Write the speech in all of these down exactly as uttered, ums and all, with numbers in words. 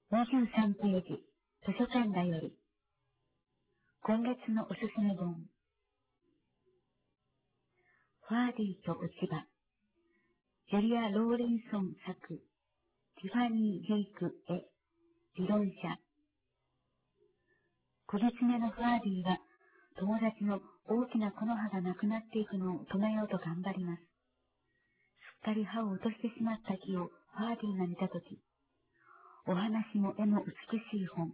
にじゅうさんページ、図書館だより。今月のおすすめ本。ファーディーと落ち葉。ジュリア・ローレンソン作。ティファニー・ジェイク絵。理論者。小狐のファーディーは、友達の大きな木の葉がなくなっていくのを止めようと頑張ります。すっかり葉を落としてしまった木をファーディーが見たとき、お話も絵も美しい本。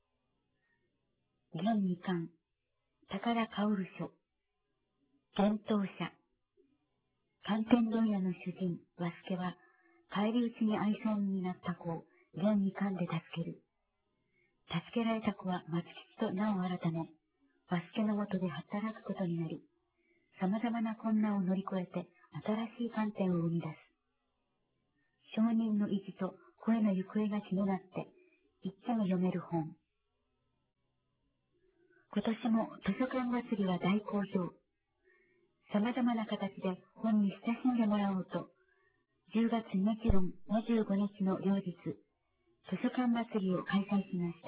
現に巻、宝薫書。幻冬者。寒天問屋の主人、和助は、返り討ちに愛想になった子を現に巻で助ける。助けられた子は松吉と名を改め、和助のもとで働くことになり、様々な困難を乗り越えて新しい寒天を生み出す。証人の意地と声の行方が気になって、一気に読める本。今年も図書館祭りは大好評。様々な形で本に親しんでもらおうと、じゅうがつにじゅうよっか、にじゅうごにちの両日、図書館祭りを開催しました。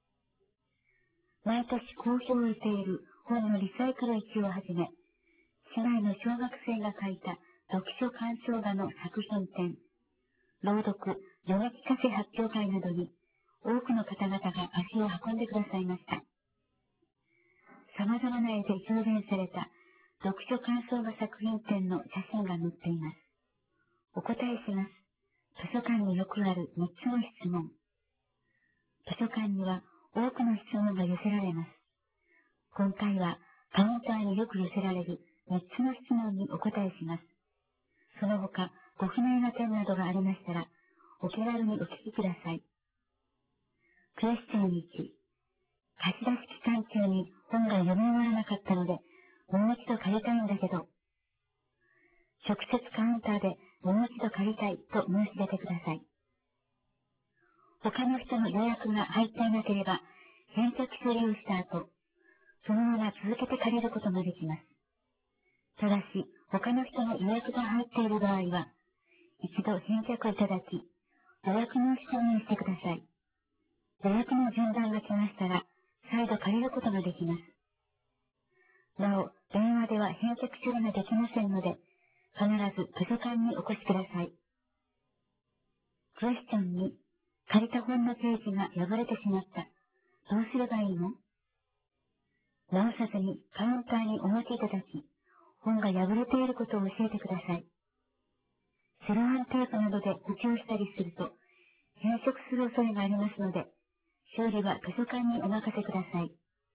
毎年好評を得ている本のリサイクル市をはじめ、市内の小学生が書いた読書鑑賞画の作品展、朗読、読み聞かせ発表会などに多くの方々が足を運んでくださいました。様々な絵で表現された読書感想画作品展の写真が載っています。お答えします。図書館によくあるみっつの質問。図書館には多くの質問が寄せられます。今回はカウンターによく寄せられるみっつの質問にお答えします。その他、ご不明な点などがありましたら、お気軽にお聞きください。クエスチョンいち。貸し出し期間中に本が読み終わらなかったので、もう一度借りたいんだけど、直接カウンターでもう一度借りたいと申し出てください。他の人の予約が入っていなければ、返却処理をした後、そのまま続けて借りることもできます。ただし、他の人の予約が入っている場合は、一度返却いただき、予約申し込みをしてください。予約の順番が来ましたら、再度借りることができます。なお、電話では返却処理ができませんので、必ず図書館にお越しください。クエスチョンに、借りた本のページが破れてしまった。どうすればいいの？直さずにカウンターにお持ちいただき、本が破れていることを教えてください。セロハンテープなどで補強したりすると、変色する恐れがありますので、修理は図書館にお任せください。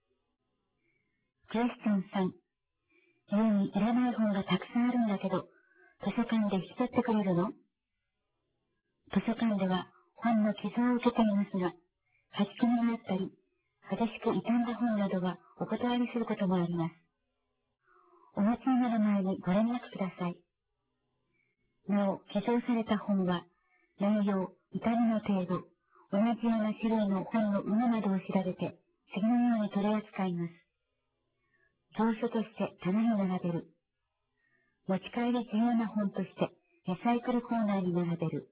クエスチョンさん。家にいらない本がたくさんあるんだけど、図書館で引き取ってくれるの？図書館では本の寄贈を受けていますが、書き込みがあったり、激しく傷んだ本などはお断りすることもあります。お持ちになる前にご連絡ください。なお、寄贈された本は、内容、痛みの程度、同じような種類の本の有無などを調べて、次のように取り扱います。蔵書として棚に並べる。持ち帰り自由な本としてリサイクルコーナーに並べる。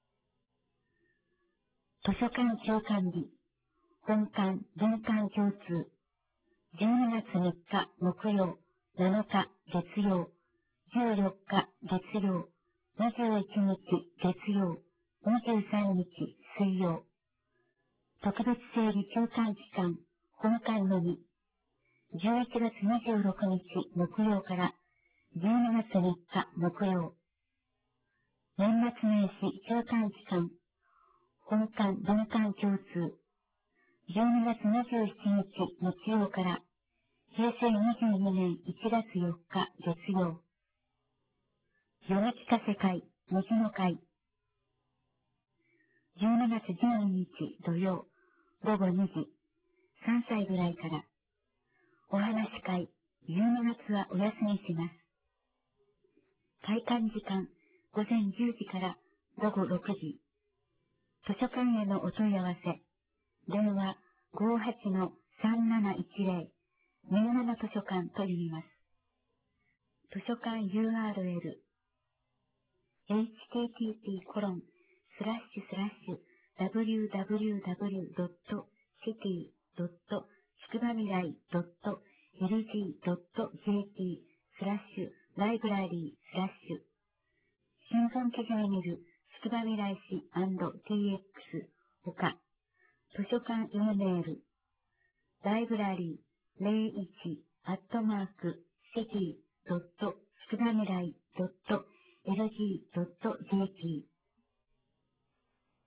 図書館共管理、本館、文館共通、じゅうにがつみっか木曜、なのか月曜、じゅうよっか月曜、にじゅういちにち月曜、にじゅうさんにち水曜。特別整理休館期間、本館のみ、じゅういちがつにじゅうろくにち木曜からじゅうにがつみっか木曜。年末年始休館期間、本館文館共通、じゅうにがつにじゅうしちにち日曜からへいせいにじゅうにねんいちがつよっか月曜。読み聞かせ会、虹の会。じゅうにがつじゅうににち土曜、ごごにじ、さんさいぐらいから。お話し会、じゅうにがつはお休みします。開館時間、ごぜんじゅうじからごごろくじ。図書館へのお問い合わせ、電話 ごーはちのさんなないちぜろ にじゅうなな図書館と読みます。図書館 ユーアールエル、エイチティーティーピーコロンスラッシュスラッシュダブリューダブリューダブリュードットシティドットつくばみらいドットエルジードットジェーピースラッシュライブラリースラッシュ新存記事に見るつくばみらい市 &ティーエックス ほか、図書館 E メール、ライブラリーゼロいちアットマーク